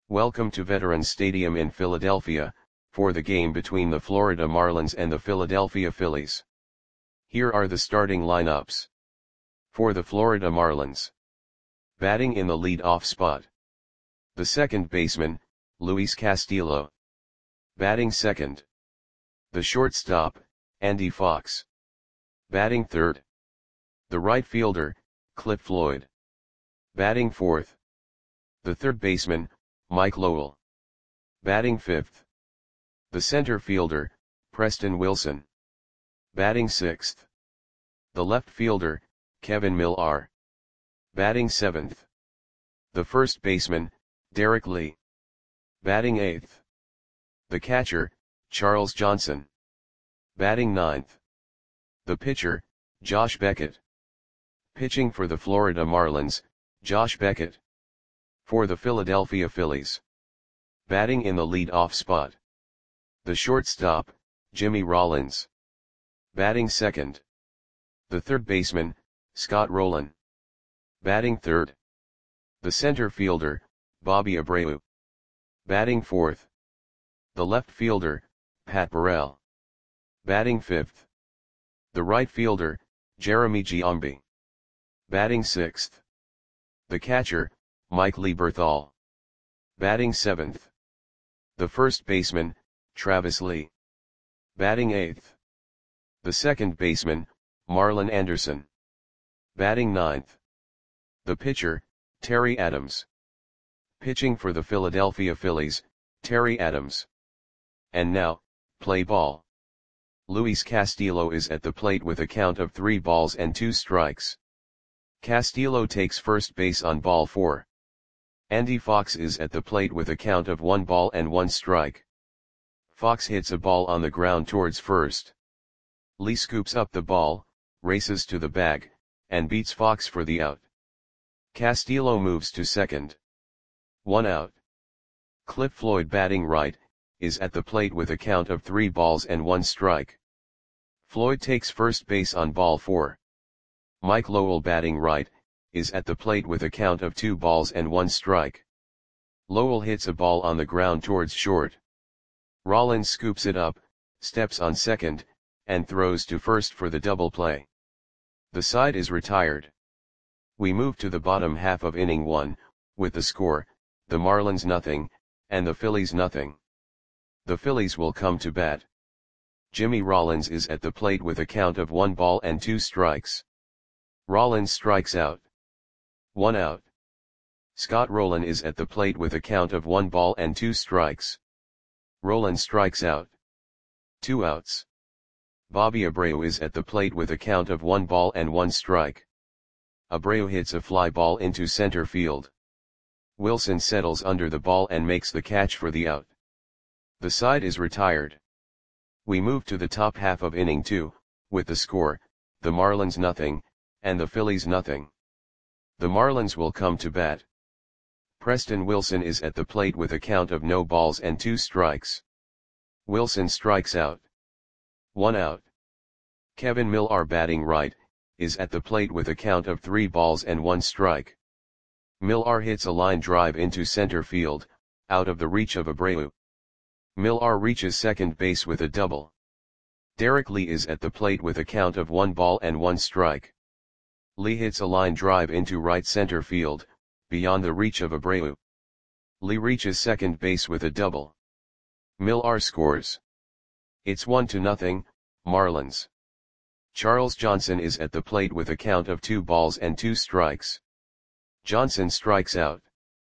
Welcome to Veterans Stadium in Philadelphia, for the game between the Florida Marlins and the Philadelphia Phillies. Here are the starting lineups. For the Florida Marlins. Batting in the lead-off spot. The second baseman, Luis Castillo. Batting second. The shortstop, Andy Fox. Batting third. The right fielder, Cliff Floyd. Batting fourth. The third baseman, Mike Lowell. Batting fifth. The center fielder, Preston Wilson. Batting sixth. The left fielder, Kevin Millar. Batting seventh. The first baseman, Derek Lee. Batting eighth. The catcher, Charles Johnson. Batting ninth. The pitcher, Josh Beckett. Pitching for the Florida Marlins, Josh Beckett. For the Philadelphia Phillies. Batting in the lead-off spot. The shortstop, Jimmy Rollins. Batting second. The third baseman, Scott Rolen. Batting third. The center fielder, Bobby Abreu. Batting fourth. The left fielder, Pat Burrell. Batting fifth. The right fielder, Jeremy Giambi. Batting sixth. The catcher, Mike Lieberthal. Batting seventh. The first baseman, Travis Lee. Batting eighth. The second baseman, Marlon Anderson. Batting ninth. The pitcher, Terry Adams. Pitching for the Philadelphia Phillies, Terry Adams. And now, play ball. Luis Castillo is at the plate with a count of 3 balls and 2 strikes. Castillo takes first base on ball 4. Andy Fox is at the plate with a count of 1 ball and 1 strike. Fox hits a ball on the ground towards first. Lee scoops up the ball, races to the bag, and beats Fox for the out. Castillo moves to second. 1 out. Cliff Floyd, batting right, is at the plate with a count of 3 balls and 1 strike. Floyd takes first base on ball 4. Mike Lowell, batting right, is at the plate with a count of 2 balls and 1 strike. Lowell hits a ball on the ground towards short. Rollins scoops it up, steps on second, and throws to first for the double play. The side is retired. We move to the bottom half of inning 1, with the score, the Marlins nothing, and the Phillies nothing. The Phillies will come to bat. Jimmy Rollins is at the plate with a count of 1 ball and 2 strikes. Rollins strikes out. 1 out. Scott Rolen is at the plate with a count of 1 ball and 2 strikes. Rolen strikes out. 2 outs. Bobby Abreu is at the plate with a count of 1 ball and 1 strike. Abreu hits a fly ball into center field. Wilson settles under the ball and makes the catch for the out. The side is retired. We move to the top half of inning 2, with the score, the Marlins nothing, and the Phillies nothing. The Marlins will come to bat. Preston Wilson is at the plate with a count of no balls and 2 strikes. Wilson strikes out. 1 out. Kevin Millar, batting right, is at the plate with a count of 3 balls and 1 strike. Millar hits a line drive into center field, out of the reach of Abreu. Millar reaches second base with a double. Derek Lee is at the plate with a count of 1 ball and 1 strike. Lee hits a line drive into right center field, beyond the reach of Abreu. Lee reaches second base with a double. Millar scores. It's 1-0, Marlins. Charles Johnson is at the plate with a count of 2 balls and 2 strikes. Johnson strikes out.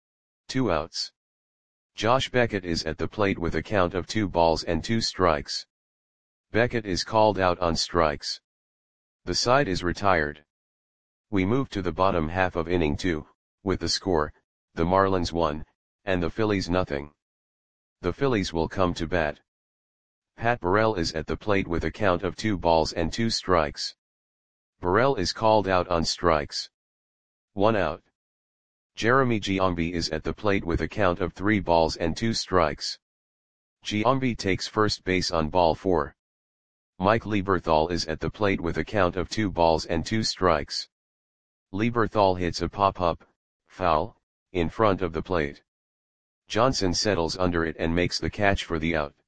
2 outs. Josh Beckett is at the plate with a count of 2 balls and 2 strikes. Beckett is called out on strikes. The side is retired. We move to the bottom half of inning 2, with the score, the Marlins 1, and the Phillies nothing. The Phillies will come to bat. Pat Burrell is at the plate with a count of 2 balls and 2 strikes. Burrell is called out on strikes. 1 out. Jeremy Giambi is at the plate with a count of 3 balls and 2 strikes. Giambi takes first base on ball 4. Mike Lieberthal is at the plate with a count of 2 balls and 2 strikes. Lieberthal hits a pop-up, foul, in front of the plate. Johnson settles under it and makes the catch for the out.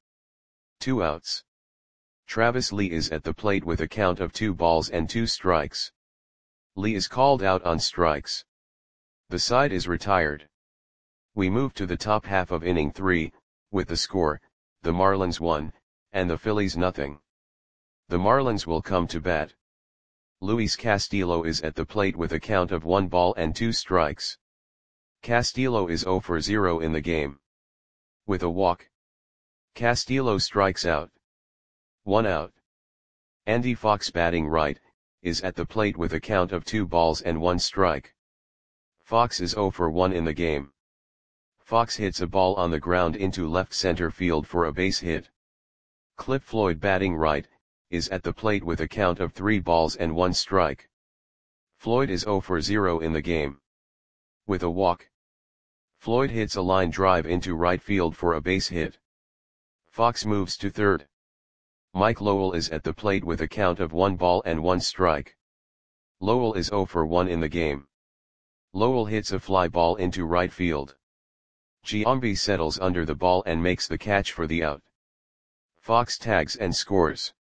2 outs. Travis Lee is at the plate with a count of 2 balls and 2 strikes. Lee is called out on strikes. The side is retired. We move to the top half of inning 3, with the score, the Marlins 1, and the Phillies nothing. The Marlins will come to bat. Luis Castillo is at the plate with a count of 1 ball and 2 strikes. Castillo is 0 for 0 in the game. With a walk, Castillo strikes out. 1 out. Andy Fox batting right, is at the plate with a count of 2 balls and 1 strike. Fox is 0 for 1 in the game. Fox hits a ball on the ground into left center field for a base hit. Cliff Floyd batting right, is at the plate with a count of 3 balls and 1 strike. Floyd is 0 for 0 in the game. With a walk, Floyd hits a line drive into right field for a base hit. Fox moves to third. Mike Lowell is at the plate with a count of 1 ball and 1 strike. Lowell is 0 for 1 in the game. Lowell hits a fly ball into right field. Giambi settles under the ball and makes the catch for the out. Fox tags and scores.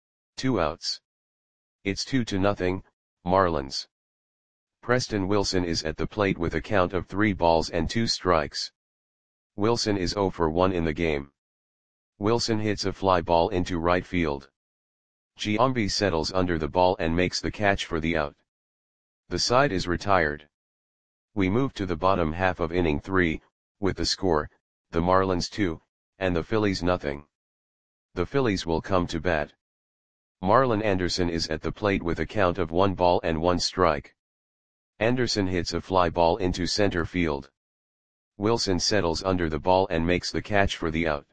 2 outs. It's 2-0, Marlins. Preston Wilson is at the plate with a count of 3 balls and 2 strikes. Wilson is 0 for 1 in the game. Wilson hits a fly ball into right field. Giambi settles under the ball and makes the catch for the out. The side is retired. We move to the bottom half of inning 3, with the score, the Marlins 2, and the Phillies nothing. The Phillies will come to bat. Marlon Anderson is at the plate with a count of 1 ball and 1 strike. Anderson hits a fly ball into center field. Wilson settles under the ball and makes the catch for the out.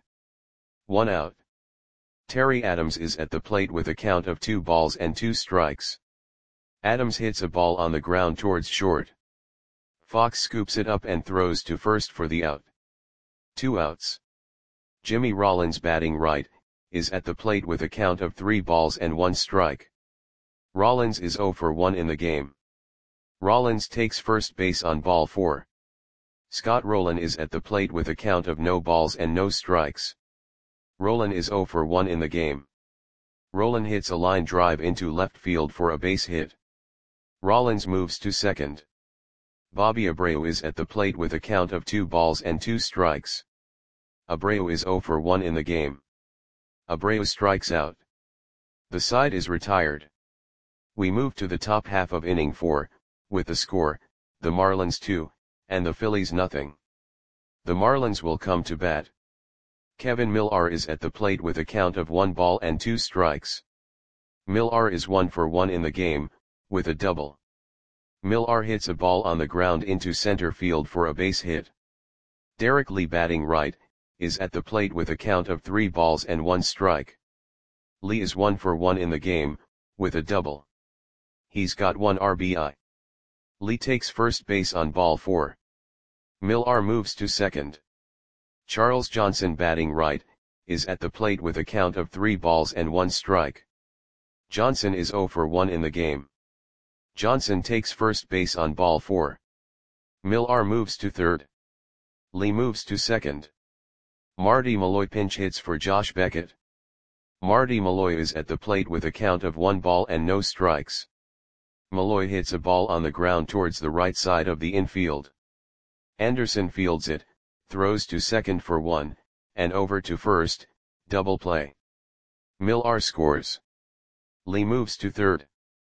1 out. Terry Adams is at the plate with a count of 2 balls and 2 strikes. Adams hits a ball on the ground towards short. Fox scoops it up and throws to first for the out. 2 outs. Jimmy Rollins batting right, is at the plate with a count of 3 balls and 1 strike. Rollins is 0 for 1 in the game. Rollins takes first base on ball 4. Scott Rowland is at the plate with a count of no balls and no strikes. Rowland is 0 for 1 in the game. Rowland hits a line drive into left field for a base hit. Rollins moves to second. Bobby Abreu is at the plate with a count of 2 balls and 2 strikes. Abreu is 0 for 1 in the game. Abreu strikes out. The side is retired. We move to the top half of inning 4, with the score, the Marlins 2, and the Phillies nothing. The Marlins will come to bat. Kevin Millar is at the plate with a count of 1 ball and 2 strikes. Millar is 1 for 1 in the game, with a double. Millar hits a ball on the ground into center field for a base hit. Derek Lee batting right, is at the plate with a count of 3 balls and 1 strike. Lee is 1 for 1 in the game, with a double. He's got 1 RBI. Lee takes first base on ball 4. Millar moves to second. Charles Johnson batting right, is at the plate with a count of 3 balls and 1 strike. Johnson is 0 for 1 in the game. Johnson takes first base on ball 4. Millar moves to third. Lee moves to second. Marty Malloy pinch hits for Josh Beckett. Marty Malloy is at the plate with a count of 1 ball and no strikes. Malloy hits a ball on the ground towards the right side of the infield. Anderson fields it, throws to second for 1, and over to first, double play. Millar scores. Lee moves to third.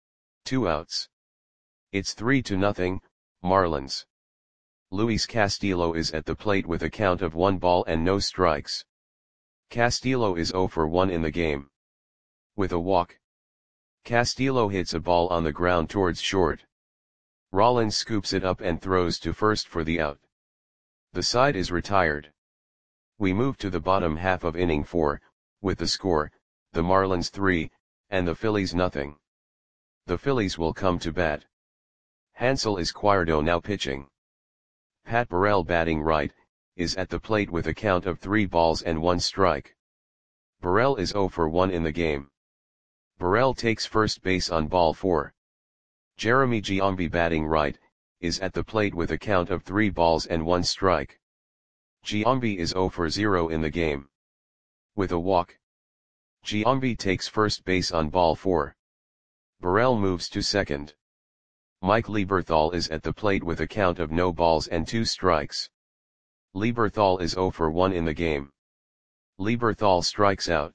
2 outs. It's 3-0, Marlins. Luis Castillo is at the plate with a count of 1 ball and no strikes. Castillo is 0 for 1 in the game. With a walk, Castillo hits a ball on the ground towards short. Rollins scoops it up and throws to first for the out. The side is retired. We move to the bottom half of inning 4, with the score, the Marlins 3, and the Phillies nothing. The Phillies will come to bat. Hansel Izquierdo now pitching. Pat Burrell batting right, is at the plate with a count of 3 balls and 1 strike. Burrell is 0 for 1 in the game. Burrell takes first base on ball 4. Jeremy Giambi batting right, is at the plate with a count of 3 balls and 1 strike. Giambi is 0 for 0 in the game. With a walk, Giambi takes first base on ball 4. Burrell moves to second. Mike Lieberthal is at the plate with a count of no balls and 2 strikes. Lieberthal is 0 for 1 in the game. Lieberthal strikes out.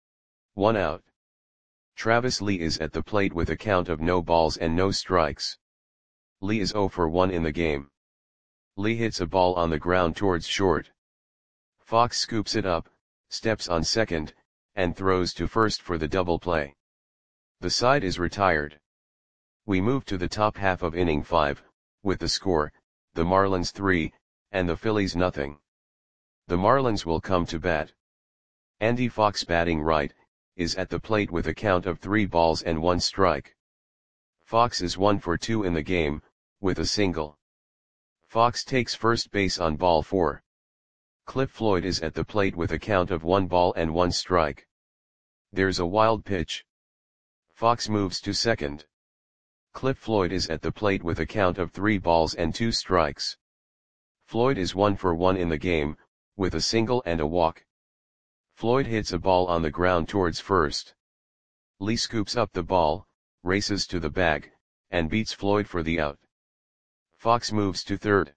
1 out. Travis Lee is at the plate with a count of no balls and no strikes. Lee is 0 for 1 in the game. Lee hits a ball on the ground towards short. Fox scoops it up, steps on second, and throws to first for the double play. The side is retired. We move to the top half of inning 5, with the score, the Marlins 3, and the Phillies nothing. The Marlins will come to bat. Andy Fox, batting right, is at the plate with a count of 3 balls and 1 strike. Fox is 1 for 2 in the game, with a single. Fox takes first base on ball 4. Cliff Floyd is at the plate with a count of 1 ball and 1 strike. There's a wild pitch. Fox moves to second. Cliff Floyd is at the plate with a count of 3 balls and 2 strikes. Floyd is 1 for 1 in the game, with a single and a walk. Floyd hits a ball on the ground towards first. Lee scoops up the ball, races to the bag, and beats Floyd for the out. Fox moves to third.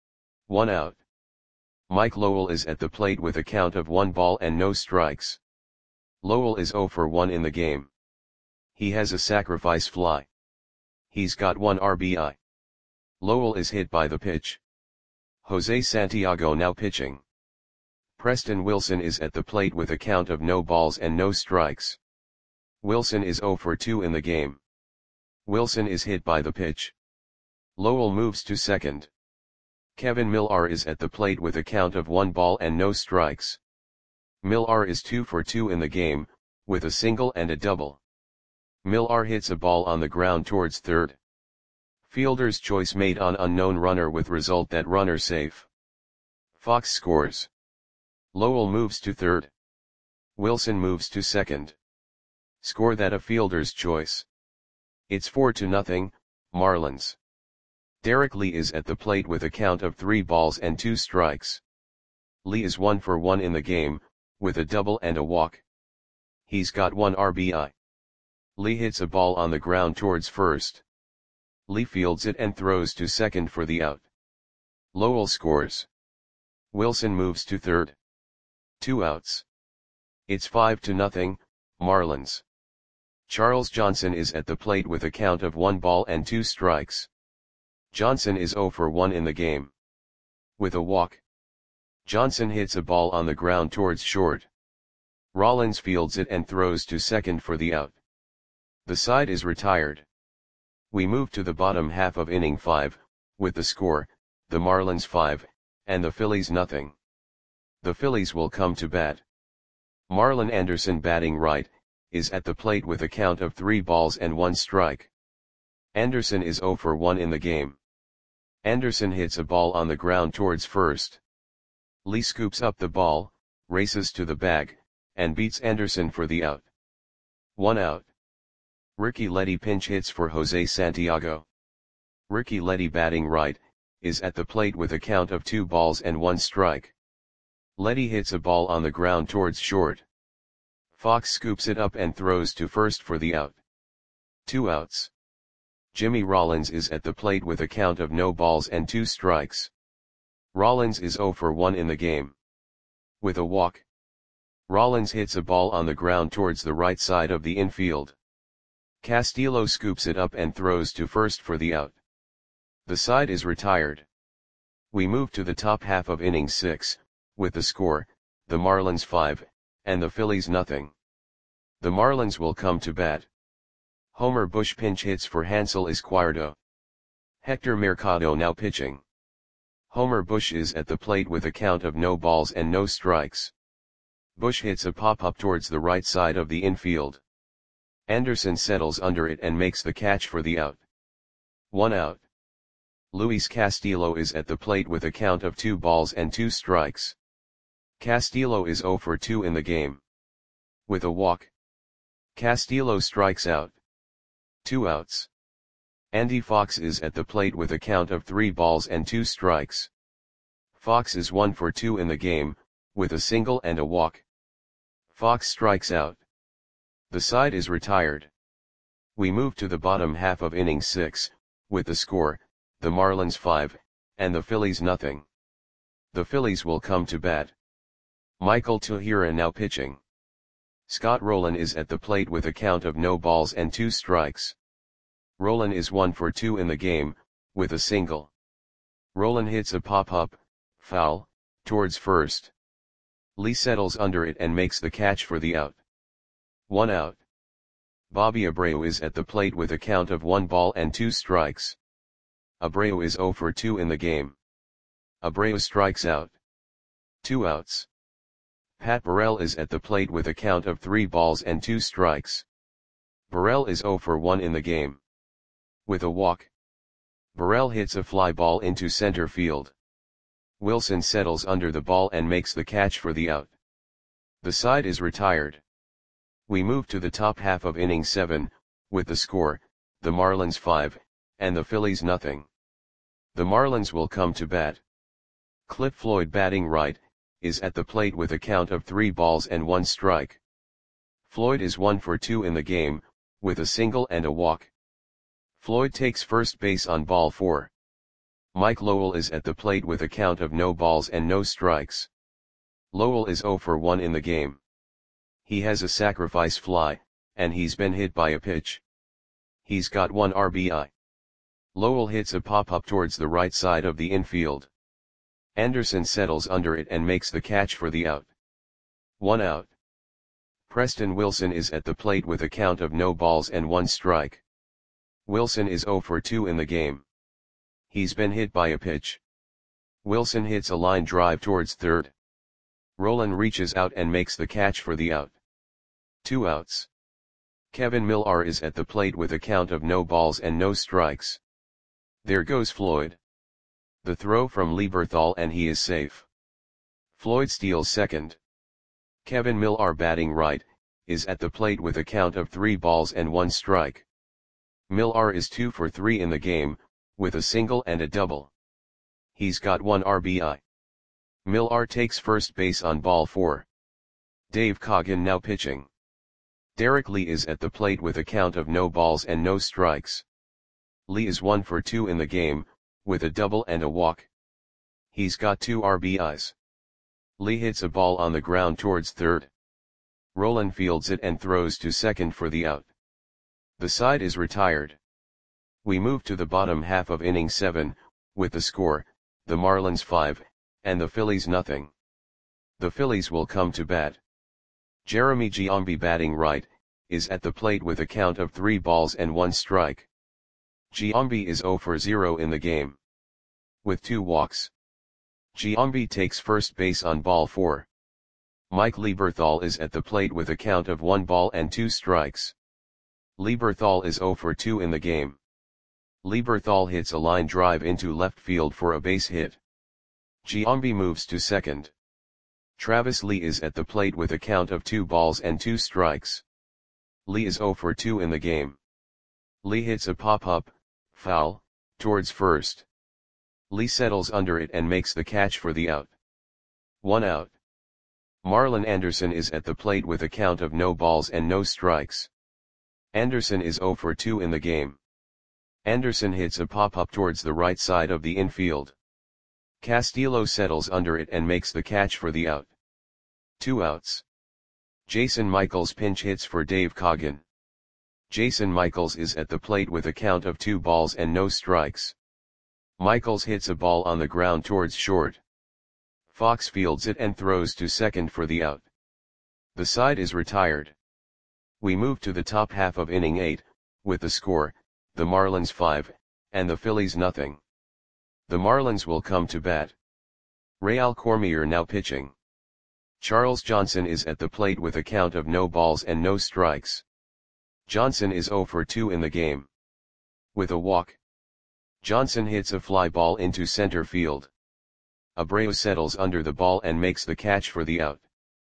1 out. Mike Lowell is at the plate with a count of 1 ball and no strikes. Lowell is 0 for 1 in the game. He has a sacrifice fly. He's got 1 RBI. Lowell is hit by the pitch. Jose Santiago now pitching. Preston Wilson is at the plate with a count of no balls and no strikes. Wilson is 0 for 2 in the game. Wilson is hit by the pitch. Lowell moves to second. Kevin Millar is at the plate with a count of 1 ball and no strikes. Millar is 2 for 2 in the game, with a single and a double. Millar hits a ball on the ground towards third. Fielder's choice made on unknown runner with result that runner safe. Fox scores. Lowell moves to third. Wilson moves to second. Score that a fielder's choice. It's 4-0, Marlins. Derek Lee is at the plate with a count of 3 balls and 2 strikes. Lee is 1 for 1 in the game, with a double and a walk. He's got 1 RBI. Lee hits a ball on the ground towards first. Lee fields it and throws to second for the out. Lowell scores. Wilson moves to third. 2 outs. It's 5-0, Marlins. Charles Johnson is at the plate with a count of 1 ball and 2 strikes. Johnson is 0 for 1 in the game. With a walk, Johnson hits a ball on the ground towards short. Rollins fields it and throws to second for the out. The side is retired. We move to the bottom half of inning 5, with the score, the Marlins 5, and the Phillies nothing. The Phillies will come to bat. Marlon Anderson, batting right, is at the plate with a count of 3 balls and 1 strike. Anderson is 0 for 1 in the game. Anderson hits a ball on the ground towards first. Lee scoops up the ball, races to the bag, and beats Anderson for the out. 1 out. Ricky Leddy pinch hits for Jose Santiago. Ricky Leddy, batting right, is at the plate with a count of 2 balls and 1 strike. Leddy hits a ball on the ground towards short. Fox scoops it up and throws to first for the out. 2 outs. Jimmy Rollins is at the plate with a count of no balls and 2 strikes. Rollins is 0 for 1 in the game. With a walk, Rollins hits a ball on the ground towards the right side of the infield. Castillo scoops it up and throws to first for the out. The side is retired. We move to the top half of inning 6, with the score, the Marlins 5, and the Phillies nothing. The Marlins will come to bat. Homer Bush pinch hits for Hansel Izquierdo. Hector Mercado now pitching. Homer Bush is at the plate with a count of no balls and no strikes. Bush hits a pop-up towards the right side of the infield. Anderson settles under it and makes the catch for the out. 1 out. Luis Castillo is at the plate with a count of 2 balls and 2 strikes. Castillo is 0 for 2 in the game. With a walk, Castillo strikes out. 2 outs. Andy Fox is at the plate with a count of 3 balls and 2 strikes. Fox is 1 for 2 in the game, with a single and a walk. Fox strikes out. The side is retired. We move to the bottom half of inning 6, with the score, the Marlins 5, and the Phillies nothing. The Phillies will come to bat. Michael Tahira now pitching. Scott Rolen is at the plate with a count of no balls and 2 strikes. Rolen is 1 for 2 in the game, with a single. Rolen hits a pop-up, foul, towards first. Lee settles under it and makes the catch for the out. 1 out. Bobby Abreu is at the plate with a count of 1 ball and 2 strikes. Abreu is 0 for 2 in the game. Abreu strikes out. 2 outs. Pat Burrell is at the plate with a count of 3 balls and 2 strikes. Burrell is 0 for 1 in the game. With a walk. Burrell hits a fly ball into center field. Wilson settles under the ball and makes the catch for the out. The side is retired. We move to the top half of inning 7, with the score, the Marlins 5, and the Phillies nothing. The Marlins will come to bat. Cliff Floyd batting right, is at the plate with a count of 3 balls and 1 strike. Floyd is 1 for 2 in the game, with a single and a walk. Floyd takes first base on ball 4. Mike Lowell is at the plate with a count of no balls and no strikes. Lowell is 0 for 1 in the game. He has a sacrifice fly, and he's been hit by a pitch. He's got 1 RBI. Lowell hits a pop-up towards the right side of the infield. Anderson settles under it and makes the catch for the out. 1 out. Preston Wilson is at the plate with a count of no balls and 1 strike. Wilson is 0 for 2 in the game. He's been hit by a pitch. Wilson hits a line drive towards third. Rolen reaches out and makes the catch for the out. 2 outs. Kevin Millar is at the plate with a count of no balls and no strikes. There goes Floyd. The throw from Lieberthal and he is safe. Floyd steals second. Kevin Millar batting right, is at the plate with a count of 3 balls and 1 strike. Millar is 2 for 3 in the game, with a single and a double. He's got 1 RBI. Millar takes first base on ball 4. Dave Coggin now pitching. Derek Lee is at the plate with a count of no balls and no strikes. Lee is 1 for 2 in the game, with a double and a walk. He's got 2 RBIs. Lee hits a ball on the ground towards third. Rolen fields it and throws to second for the out. The side is retired. We move to the bottom half of inning 7, with the score, the Marlins 5, and the Phillies nothing. The Phillies will come to bat. Jeremy Giambi batting right, is at the plate with a count of 3 balls and 1 strike. Giambi is 0 for 0 in the game. With 2 walks. Giambi takes first base on ball 4. Mike Lieberthal is at the plate with a count of 1 ball and 2 strikes. Lieberthal is 0 for 2 in the game. Lieberthal hits a line drive into left field for a base hit. Giambi moves to second. Travis Lee is at the plate with a count of 2 balls and 2 strikes. Lee is 0 for 2 in the game. Lee hits a pop-up, foul, towards first. Lee settles under it and makes the catch for the out. 1 out. Marlon Anderson is at the plate with a count of no balls and no strikes. Anderson is 0 for 2 in the game. Anderson hits a pop-up towards the right side of the infield. Castillo settles under it and makes the catch for the out. 2 outs. Jason Michaels pinch hits for Dave Coggin. Jason Michaels is at the plate with a count of 2 balls and no strikes. Michaels hits a ball on the ground towards short. Fox fields it and throws to second for the out. The side is retired. We move to the top half of inning 8, with the score, the Marlins 5, and the Phillies nothing. The Marlins will come to bat. Real Cormier now pitching. Charles Johnson is at the plate with a count of no balls and no strikes. Johnson is 0 for 2 in the game. With a walk. Johnson hits a fly ball into center field. Abreu settles under the ball and makes the catch for the out.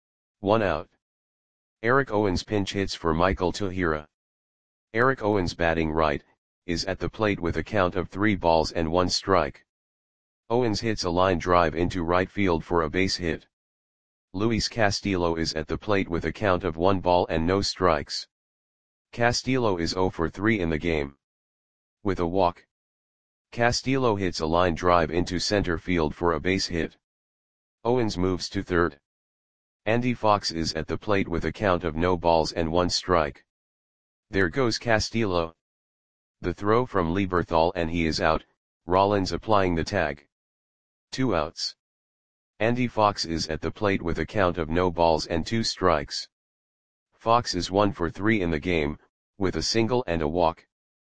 1 out. Eric Owens pinch hits for Michael Tahira. Eric Owens batting right, is at the plate with a count of 3 balls and 1 strike. Owens hits a line drive into right field for a base hit. Luis Castillo is at the plate with a count of 1 ball and no strikes. Castillo is 0 for 3 in the game. With a walk, Castillo hits a line drive into center field for a base hit. Owens moves to third. Andy Fox is at the plate with a count of no balls and 1 strike. There goes Castillo. The throw from Lieberthal and he is out, Rollins applying the tag. 2 outs. Andy Fox is at the plate with a count of no balls and 2 strikes. Fox is 1 for 3 in the game, with a single and a walk.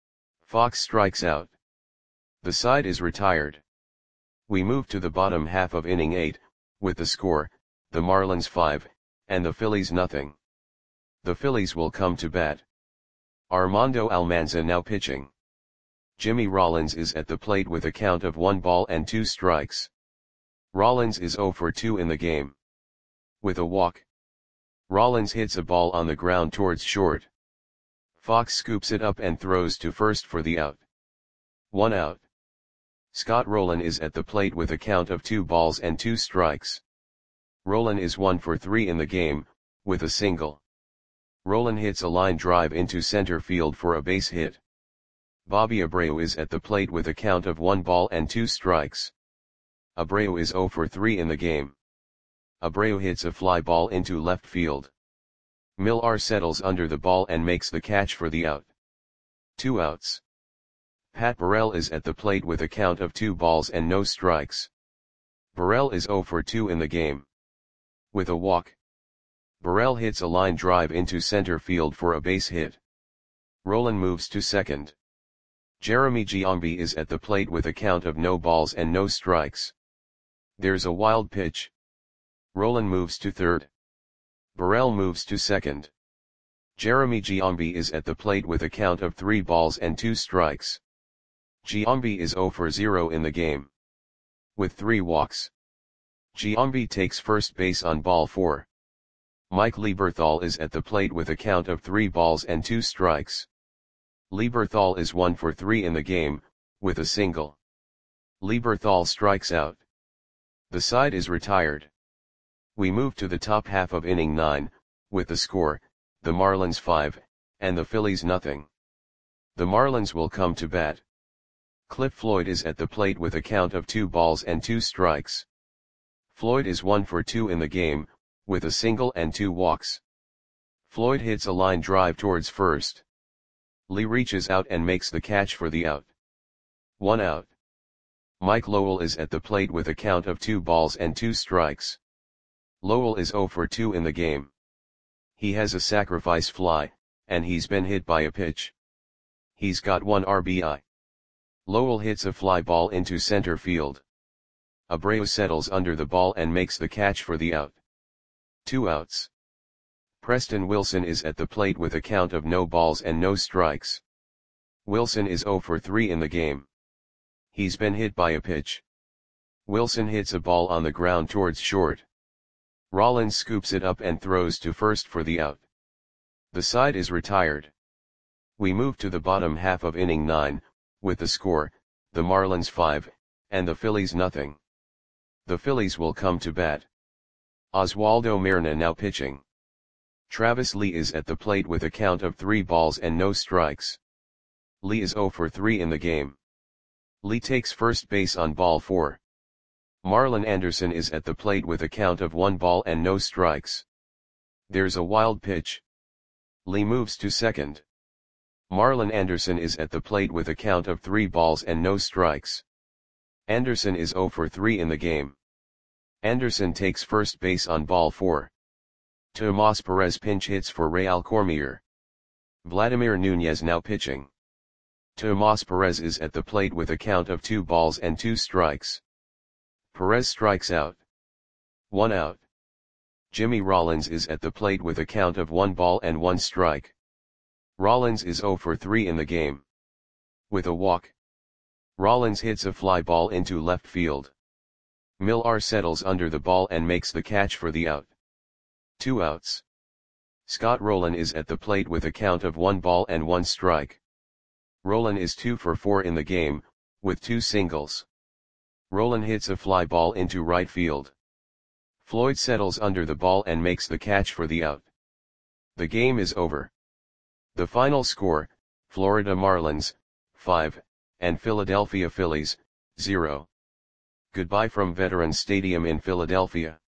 Fox strikes out. The side is retired. We move to the bottom half of inning 8, with the score, the Marlins 5, and the Phillies nothing. The Phillies will come to bat. Armando Almanza now pitching. Jimmy Rollins is at the plate with a count of 1 ball and 2 strikes. Rollins is 0 for 2 in the game. With a walk, Rollins hits a ball on the ground towards short. Fox scoops it up and throws to first for the out. 1 out. Scott Rolen is at the plate with a count of 2 balls and 2 strikes. Rolen is 1 for 3 in the game, with a single. Rolen hits a line drive into center field for a base hit. Bobby Abreu is at the plate with a count of 1 ball and 2 strikes. Abreu is 0 for 3 in the game. Abreu hits a fly ball into left field. Millar settles under the ball and makes the catch for the out. 2 outs. Pat Burrell is at the plate with a count of 2 balls and no strikes. Burrell is 0 for 2 in the game. With a walk, Burrell hits a line drive into center field for a base hit. Rolen moves to second. Jeremy Giambi is at the plate with a count of no balls and no strikes. There's a wild pitch. Rolen moves to third. Burrell moves to second. Jeremy Giambi is at the plate with a count of 3 balls and 2 strikes. Giambi is 0 for 0 in the game. With 3 walks, Giambi takes first base on ball 4. Mike Lieberthal is at the plate with a count of 3 balls and 2 strikes. Lieberthal is 1 for 3 in the game, with a single. Lieberthal strikes out. The side is retired. We move to the top half of inning 9, with the score, the Marlins 5, and the Phillies nothing. The Marlins will come to bat. Cliff Floyd is at the plate with a count of 2 balls and 2 strikes. Floyd is 1 for 2 in the game, with a single and 2 walks. Floyd hits a line drive towards first. Lee reaches out and makes the catch for the out. 1 out. Mike Lowell is at the plate with a count of 2 balls and 2 strikes. Lowell is 0 for 2 in the game. He has a sacrifice fly, and he's been hit by a pitch. He's got 1 RBI. Lowell hits a fly ball into center field. Abreu settles under the ball and makes the catch for the out. 2 outs. Preston Wilson is at the plate with a count of no balls and no strikes. Wilson is 0 for 3 in the game. He's been hit by a pitch. Wilson hits a ball on the ground towards short. Rollins scoops it up and throws to first for the out. The side is retired. We move to the bottom half of inning 9, with the score, the Marlins 5, and the Phillies nothing. The Phillies will come to bat. Oswaldo Mirna now pitching. Travis Lee is at the plate with a count of 3 balls and no strikes. Lee is 0 for 3 in the game. Lee takes first base on ball 4. Marlon Anderson is at the plate with a count of 1 ball and no strikes. There's a wild pitch. Lee moves to second. Marlon Anderson is at the plate with a count of 3 balls and no strikes. Anderson is 0 for 3 in the game. Anderson takes first base on ball 4. Tomas Perez pinch hits for Real Cormier. Vladimir Nunez now pitching. Tomas Perez is at the plate with a count of 2 balls and 2 strikes. Perez strikes out. 1 out. Jimmy Rollins is at the plate with a count of 1 ball and 1 strike. Rollins is 0 for 3 in the game. With a walk, Rollins hits a fly ball into left field. Millar settles under the ball and makes the catch for the out. 2 outs. Scott Rolen is at the plate with a count of 1 ball and 1 strike. Rolen is 2 for 4 in the game, with 2 singles. Rolen hits a fly ball into right field. Floyd settles under the ball and makes the catch for the out. The game is over. The final score, Florida Marlins, 5, and Philadelphia Phillies, 0. Goodbye from Veterans Stadium in Philadelphia.